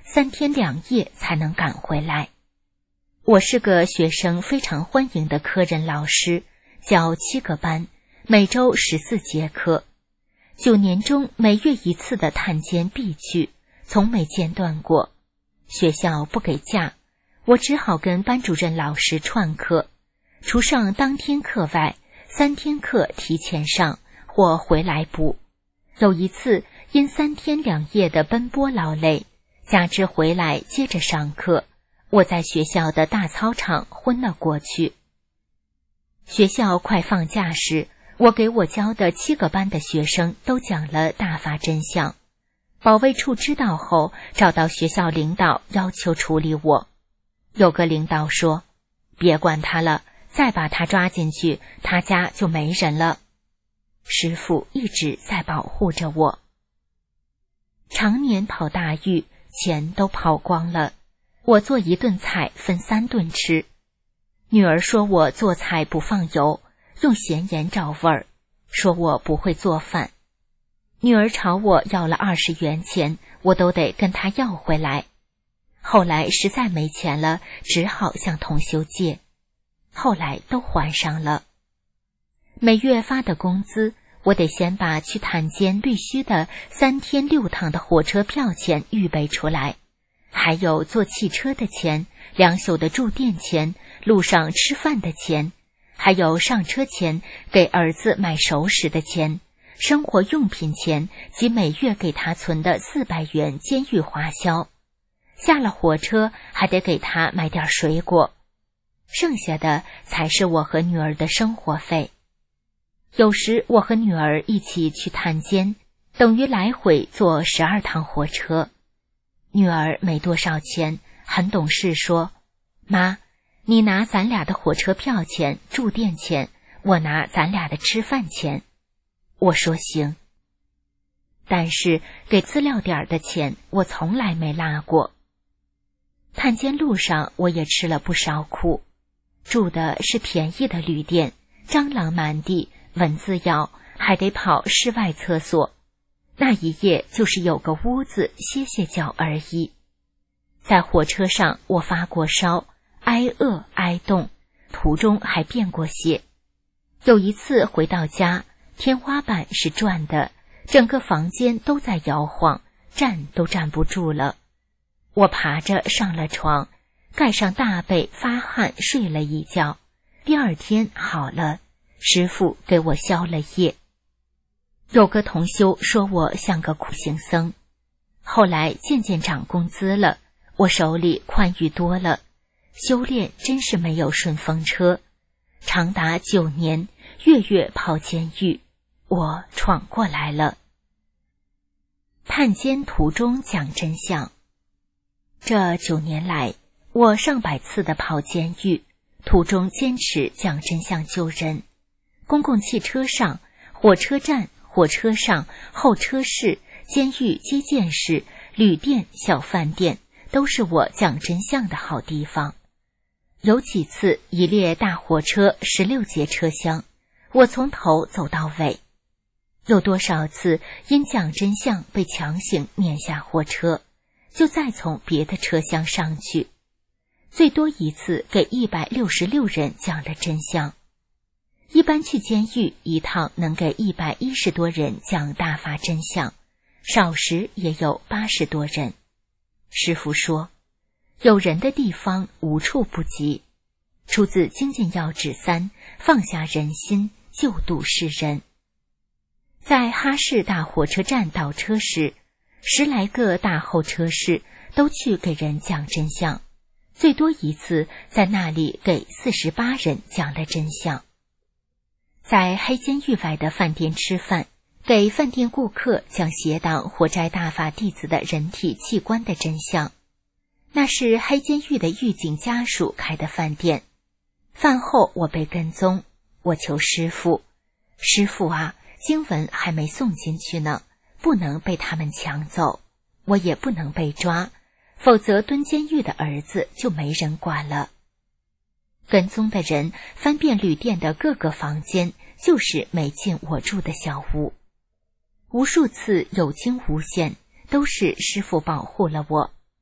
3天2夜才能赶回来。我是个学生非常欢迎的科任老师，教7个班，每周14节课。9年中每月1次的探监必去，从没间断过。学校不给假，我只好跟班主任老师串课，除上当天课外，3天课提前上或回来补。有一次因3天2夜的奔波劳累，加之回来接着上课，我在学校的大操场昏了过去。学校快放假时，我给我教的7个班的学生都讲了大法真相。保卫处知道后，找到学校领导要求处理我。有个领导说，别管他了，再把他抓进去，他家就没人了。师父一直在保护着我。常年跑大狱，钱都跑光了，我做一顿菜分3顿吃。女儿说我做菜不放油，用咸盐找味儿，说我不会做饭。女儿朝我要了20元钱，我都得跟她要回来。后来实在没钱了，只好向同修借，后来都还上了。每月发的工资，我得先把去探监必须的3天6趟的火车票钱预备出来，还有坐汽车的钱，2宿的住店钱，路上吃饭的钱，还有上车前给儿子买熟食的钱，生活用品钱及每月给他存的400元监狱花销。下了火车还得给他买点水果，剩下的才是我和女儿的生活费。有时我和女儿一起去探监，等于来回坐12趟火车。女儿没多少钱，很懂事说，妈，你拿咱俩的火车票钱、住店钱，我拿咱俩的吃饭钱。我说行。但是给资料点的钱我从来没落过。探监路上我也吃了不少苦，住的是便宜的旅店，蟑螂满地，蚊子咬，还得跑室外厕所。那一夜就是有个屋子歇歇脚而已。在火车上我发过烧，挨饿挨冻，途中还便过血。有一次回到家，天花板是转的，整个房间都在摇晃，站都站不住了。我爬着上了床，盖上大被发汗睡了一觉。第2天好了，师父给我消了业。有个同修说我像个苦行僧，后来渐渐涨工资了，我手里宽裕多了，修炼真是没有顺风车，长达9年，月月跑监狱，我闯过来了。探监途中讲真相。这9年来，我上百次的跑监狱，途中坚持讲真相救人。公共汽车上、火车站、火车上、候车室、监狱接见室、旅店、小饭店，都是我讲真相的好地方。有几次一列大火车16节车厢，我从头走到尾。有多少次因讲真相被强行撵下火车，就再从别的车厢上去。最多一次给166人讲了真相。一般去监狱一趟能给110多人讲大法真相，少时也有80多人。师父说，有人的地方无处不及，出自《精进要旨3》，放下人心，救度世人。在哈市大火车站倒车时，10来个大候车室都去给人讲真相，最多一次在那里给48人讲了真相。在黑监狱外的饭店吃饭，给饭店顾客讲邪党活摘大法弟子的人体器官的真相。那是黑监狱的狱警家属开的饭店。饭后我被跟踪，我求师父，师父啊，经文还没诵进去呢，不能被他们抢走，我也不能被抓，否则蹲监狱的儿子就没人管了。跟踪的人翻遍旅店的各个房间，就是没进我住的小屋。无数次有惊无险，都是师父保护了我。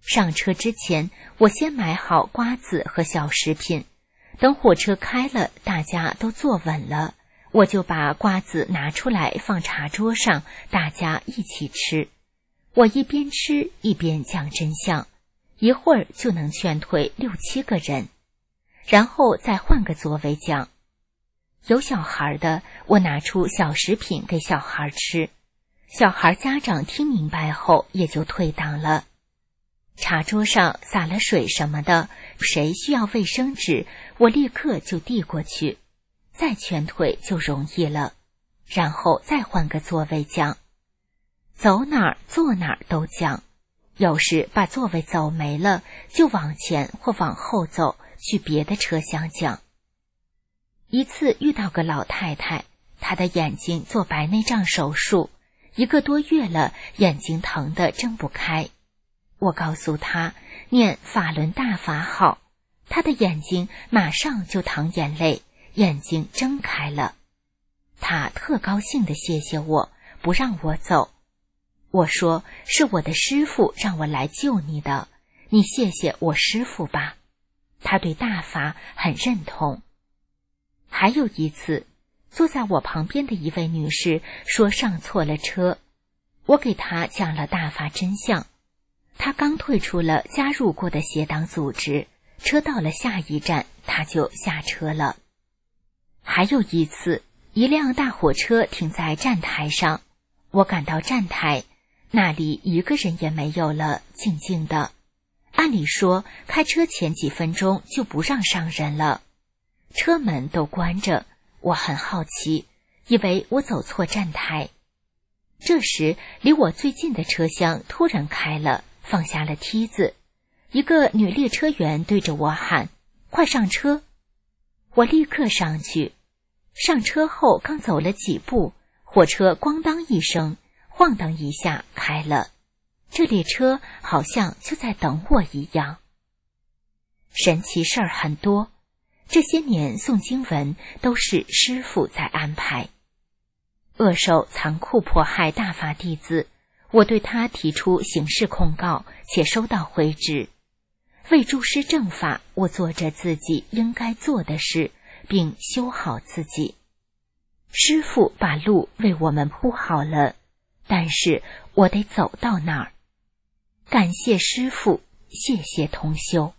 上车之前，我先买好瓜子和小食品，等火车开了，大家都坐稳了，我就把瓜子拿出来放茶桌上，大家一起吃。我一边吃一边讲真相，一会儿就能劝退6、7个人，然后再换个座位讲。有小孩的，我拿出小食品给小孩吃，小孩家长听明白后也就退档了。茶桌上洒了水什么的，谁需要卫生纸，我立刻就递过去，再劝退就容易了，然后再换个座位讲。走哪儿坐哪儿都讲，有时把座位走没了，就往前或往后走，去别的车厢讲。一次遇到个老太太，她的眼睛做白内障手术，1个多月了，眼睛疼得睁不开。我告诉她念法轮大法好，她的眼睛马上就淌眼泪，眼睛睁开了。她特高兴地谢谢我，不让我走。我说是我的师父让我来救你的，你谢谢我师父吧。她对大法很认同。还有一次，坐在我旁边的一位女士说上错了车，我给她讲了大法真相。她刚退出了加入过的邪党组织，车到了下一站，她就下车了。还有一次，一辆大火车停在站台上，我赶到站台，那里1个人也没有了，静静的。按理说，开车前几分钟就不让上人了。车门都关着，我很好奇，以为我走错站台。这时，离我最近的车厢突然开了，放下了梯子。一个女列车员对着我喊：“快上车！”我立刻上去。上车后刚走了几步，火车咣当一声，晃荡一下开了。这列车好像就在等我一样。神奇事儿很多。这些年诵经文都是师父在安排。恶兽残酷迫害大法弟子，我对他提出刑事控告，且收到回执。为助师正法，我做着自己应该做的事，并修好自己。师父把路为我们铺好了，但是我得走到那儿。感谢师父，谢谢同修。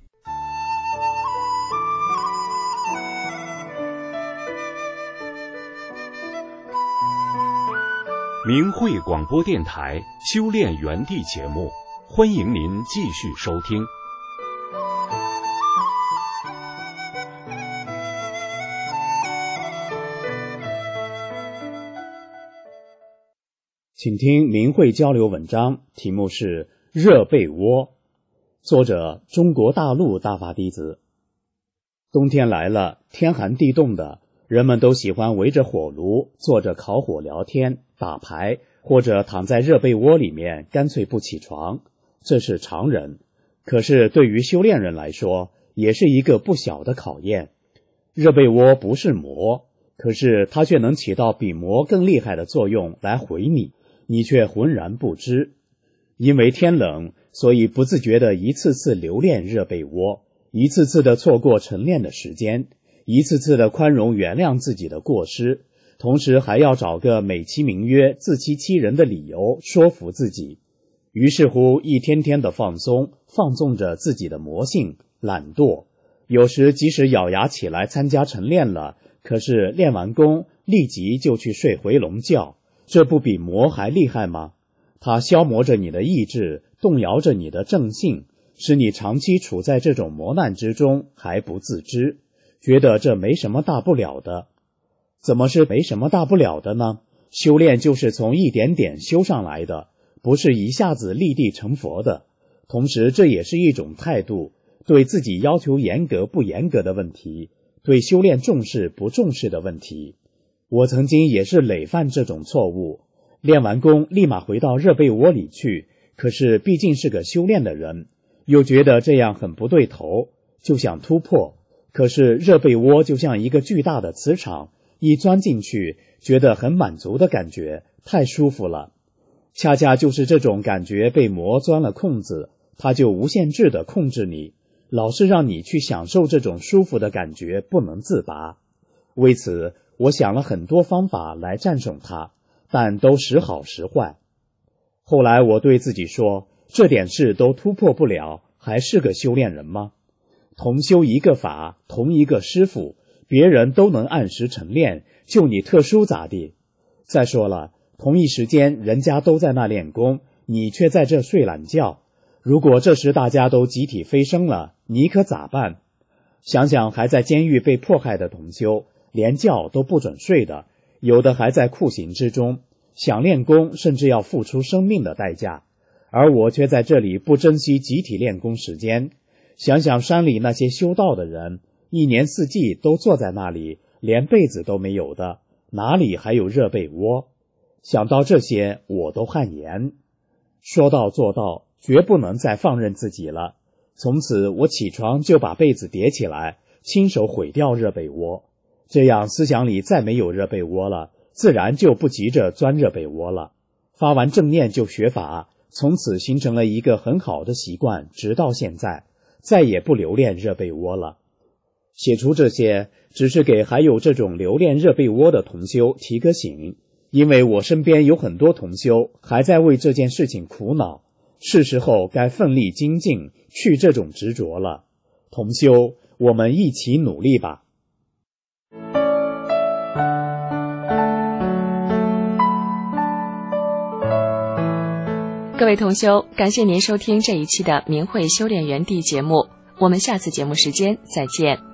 明慧广播电台修炼园地节目，欢迎您继续收听。 请听明慧交流文章，题目是热被窝，作者中国大陆大法弟子。冬天来了，天寒地冻的，人们都喜欢围着火炉，坐着烤火聊天、打牌，或者躺在热被窝里面，干脆不起床。这是常人。可是对于修炼人来说，也是一个不小的考验。热被窝不是魔，可是它却能起到比魔更厉害的作用来毁你，你却浑然不知。因为天冷，所以不自觉地一次次留恋热被窝，一次次地错过晨练的时间，一次次地宽容原谅自己的过失，同时还要找个美其名曰自欺欺人的理由说服自己。于是乎一天天的放松，放纵着自己的魔性懒惰。有时即使咬牙起来参加晨练了，可是练完功立即就去睡回笼觉，这不比魔还厉害吗？它消磨着你的意志，动摇着你的正性，使你长期处在这种磨难之中还不自知，觉得这没什么大不了的。怎么是没什么大不了的呢？修炼就是从一点点修上来的，不是一下子立地成佛的。同时这也是一种态度，对自己要求严格不严格的问题，对修炼重视不重视的问题。我曾经也是累犯这种错误，练完功立马回到热被窝里去，可是毕竟是个修炼的人，又觉得这样很不对头，就想突破。可是热被窝就像一个巨大的磁场，一钻进去觉得很满足的感觉，太舒服了。恰恰就是这种感觉被魔钻了空子， 它就无限制地控制你，老是让你去享受这种舒服的感觉，不能自拔。为此，我想了很多方法来战胜它，但都时好时坏。后来我对自己说，这点事都突破不了，还是个修炼人吗？同修一个法，同一个师傅，别人都能按时晨练，就你特殊咋地？再说了，同一时间人家都在那练功，你却在这睡懒觉。如果这时大家都集体飞升了，你可咋办？想想还在监狱被迫害的同修，连觉都不准睡的，有的还在酷刑之中，想练功甚至要付出生命的代价，而我却在这里不珍惜集体练功时间。想想山里那些修道的人，一年四季都坐在那里，连被子都没有的，哪里还有热被窝？想到这些，我都汗颜。说到做到，绝不能再放任自己了。从此我起床就把被子叠起来，亲手毁掉热被窝，这样思想里再没有热被窝了，自然就不急着钻热被窝了。发完正念就学法，从此形成了一个很好的习惯，直到现在再也不留恋热被窝了。写出这些只是给还有这种留恋热被窝的同修提个醒，因为我身边有很多同修还在为这件事情苦恼，是时候该奋力精进，去这种执着了。同修，我们一起努力吧。 各位同修，感谢您收听这一期的明慧修炼园地节目，我们下次节目时间再见。